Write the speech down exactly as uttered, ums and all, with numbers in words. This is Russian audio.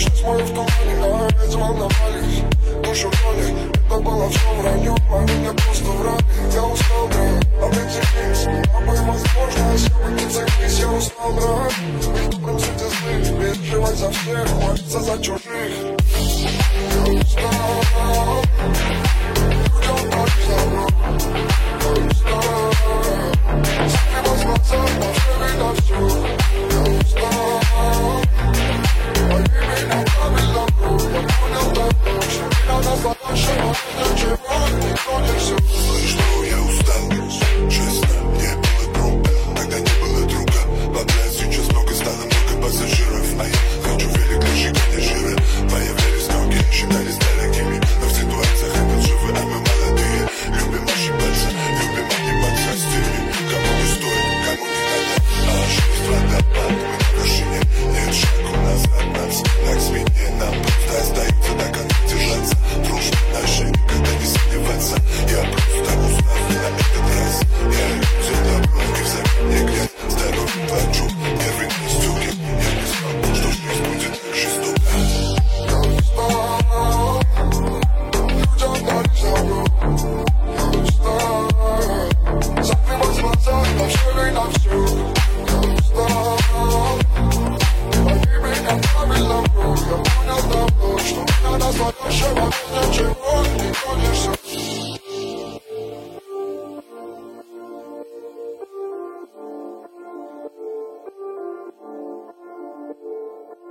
Вечность мою в тумане, а ведь волновались. Душу гнали, это было все вранье. А меня просто врали, я устал, брат. Определись, была бы возможность, я бы не целись, я устал, брат. Быть добрым среди злых, переживать за всех, молиться за чужих. Я устал, людям повезло. Я устал, сами возвраться, пошли на все. Я устал, пойми меня правильно, я понял давно, что не надо злодашего, ничего, никто не все. Что я устал, честно, не было друга, тогда не было друга. Подряд сейчас много стало, много пассажиров, а я хочу велик для сжигания жира. Появлялись ноги, считались дорогими, но в ситуациях это живы, а мы молодые. Любим ошибаться, любим огибаться в стиле. Кому не стоит, кому не надо, а жизнь водопад, мы на вершине. Нет шагу назад, нас так спине, нам просто остается до конца держаться. Дружба наша, никогда не сомневаться. Я просто устал на этот раз. Я люблю добро, и взамен не грязь. Здоровье плачу, нервы не стуки. Я не знал, что жизнь будет так жестока. Я устал, людям повезло. Я устал, сами возвраться, пошли на все. Я устал, пойми меня правильно, я понял давно, что не надо злодашего, ничего.